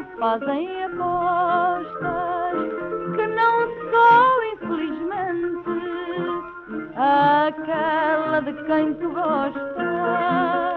fazem apostas que não sou, infelizmente, aquela de quem tu gostas.